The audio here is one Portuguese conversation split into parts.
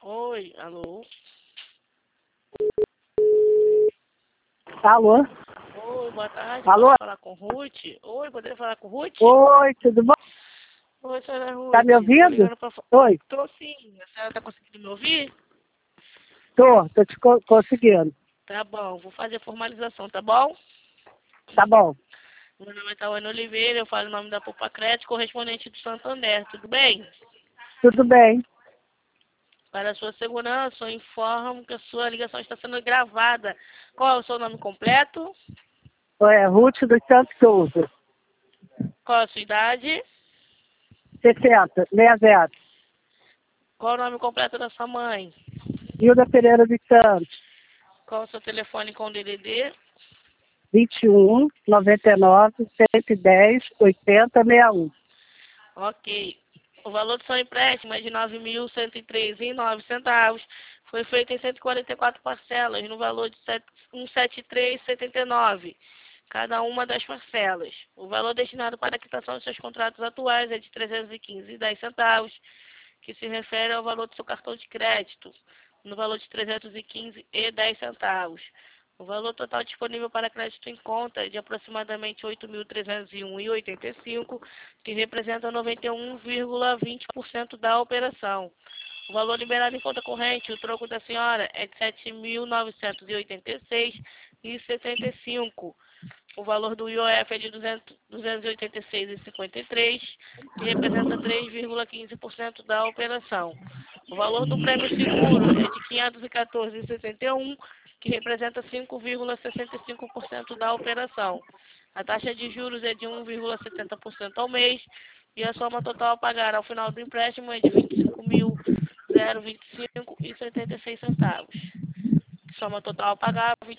Oi, alô? Alô? Oi, boa tarde. Alô? Posso falar com Ruth? Oi, poderia falar com Ruth? Oi, tudo bom? Oi, senhora Ruth. Tá me Tô ouvindo? ligando pra... Oi, Tô sim. A senhora tá conseguindo me ouvir? tô te conseguindo. Tá bom, vou fazer a formalização, tá bom? Tá bom, Meu nome é Tawane Oliveira, eu falo o nome da Poupa Crédito, correspondente do Santander, tudo bem? tudo bem. Para a sua segurança, eu informo que a sua ligação está sendo gravada. Qual é o seu nome completo? É Ruth dos Santos Souza, Qual é a sua idade? 60, 60. Qual é o nome completo da sua mãe? Hilda Pereira dos Santos, Qual é o seu telefone com DDD? 21 99 110 80 61. Ok. O valor do seu empréstimo é de R$ 9.103,09. Foi feito em 144 parcelas, no valor de R$ 173,79, cada uma das parcelas. O valor destinado para a quitação dos seus contratos atuais é de R$ 315,10, que se refere ao valor do seu cartão de crédito, no valor de R$ 315,10. O valor total disponível para crédito em conta é de aproximadamente R$ 8.301,85, que representa 91,20% da operação. O valor liberado em conta corrente, o troco da senhora, é de R$ 7.986,75. O valor do IOF é de R$ 286,53, que representa 3,15% da operação. O valor do prêmio seguro é de R$ 514,61, que representa 5,65% da operação. A taxa de juros é de 1,70% ao mês e a soma total a pagar ao final do empréstimo é de R$ 25.025,76. Soma total a pagar R$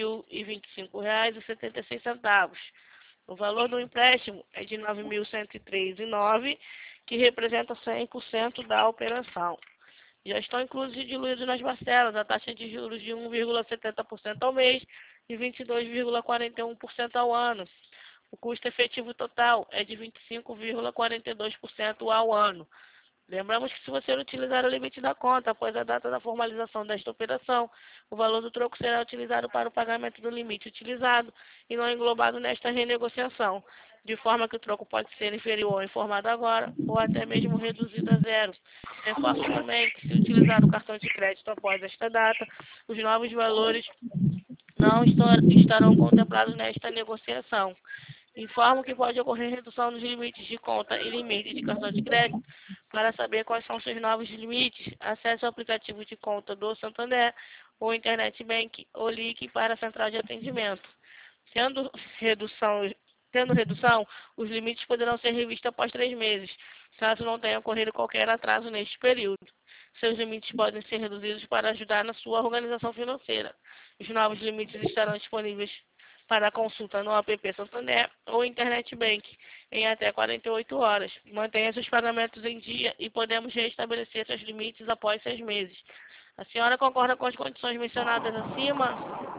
25.025,76. O valor do empréstimo é de R$ 9.103,09, que representa 100% da operação. Já estão inclusos e diluídos nas parcelas a taxa de juros de 1,70% ao mês e 22,41% ao ano. O custo efetivo total é de 25,42% ao ano. Lembramos que se você utilizar o limite da conta após a data da formalização desta operação, o valor do troco será utilizado para o pagamento do limite utilizado e não englobado nesta renegociação, de forma que o troco pode ser inferior ao informado agora ou até mesmo reduzido a zero. Reforço também que se utilizar o cartão de crédito após esta data, os novos valores não estarão contemplados nesta negociação. Informo que pode ocorrer redução nos limites de conta e limite de cartão de crédito. Para saber quais são seus novos limites, acesse o aplicativo de conta do Santander ou Internet Bank ou ligue para a central de atendimento. Tendo redução, os limites poderão ser revistos após 3 meses, caso não tenha ocorrido qualquer atraso neste período. Seus limites podem ser reduzidos para ajudar na sua organização financeira. Os novos limites estarão disponíveis para consulta no app Santander ou Internet Bank em até 48 horas. Mantenha seus pagamentos em dia e podemos restabelecer seus limites após 6 meses. A senhora concorda com as condições mencionadas acima?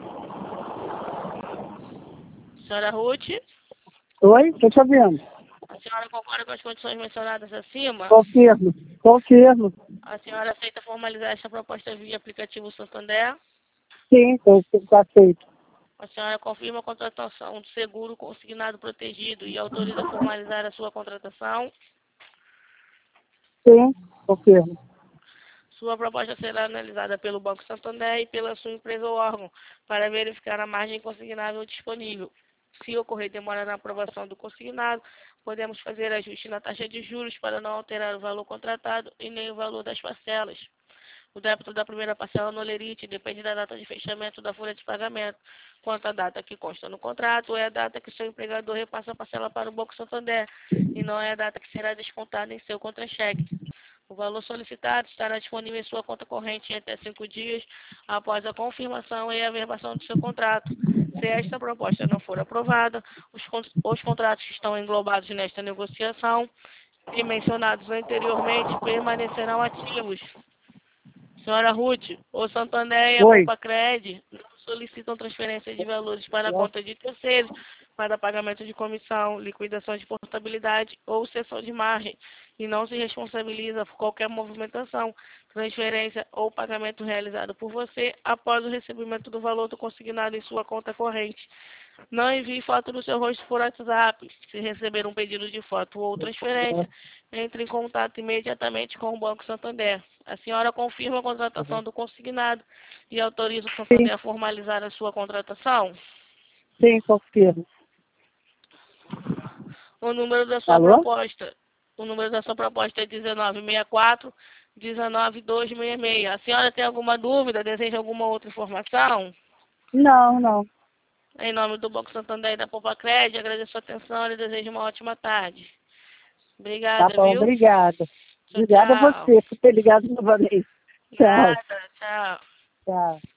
Senhora Ruth? Oi, tô te ouvindo. A senhora concorda com as condições mencionadas acima? Confirmo, confirmo. A senhora aceita formalizar esta proposta via aplicativo Santander? Sim, tá aceito. A senhora confirma a contratação do seguro consignado protegido e autoriza formalizar a sua contratação? Sim, confirmo. Sua proposta será analisada pelo Banco Santander e pela sua empresa ou órgão para verificar a margem consignável disponível. Se ocorrer demora na aprovação do consignado, podemos fazer ajuste na taxa de juros para não alterar o valor contratado e nem o valor das parcelas. O débito da primeira parcela no Olerite depende da data de fechamento da folha de pagamento. Quanto à data que consta no contrato, é a data que seu empregador repassa a parcela para o Banco Santander e não é a data que será descontada em seu contra-cheque. O valor solicitado estará disponível em sua conta corrente em até 5 dias após a confirmação e averbação do seu contrato. Se esta proposta não for aprovada, os contratos que estão englobados nesta negociação e mencionados anteriormente permanecerão ativos. Senhora Ruth, o Santander e a Oi. Poupa-Cred não solicitam transferência de valores para a conta de terceiros para pagamento de comissão, liquidação de portabilidade ou cessão de margem. e não se responsabiliza por qualquer movimentação, transferência ou pagamento realizado por você após o recebimento do valor do consignado em sua conta corrente. Não envie foto do seu rosto por WhatsApp. Se receber um pedido de foto ou transferência, entre em contato imediatamente com o Banco Santander. A senhora confirma a contratação do consignado e autoriza o Santander Sim, a formalizar a sua contratação? sim, confirmo. O número da sua Alô? proposta. O número da sua proposta é 1964 19266. A senhora tem alguma dúvida? Deseja alguma outra informação? Não, não. Em nome do Banco Santander e da Poupa-Crédito, agradeço a atenção e desejo uma ótima tarde. Tá Obrigada, bom, viu? obrigada. Tchau, Obrigada a tchau. você por ter ligado novamente. Tchau, Nada, tchau. tchau.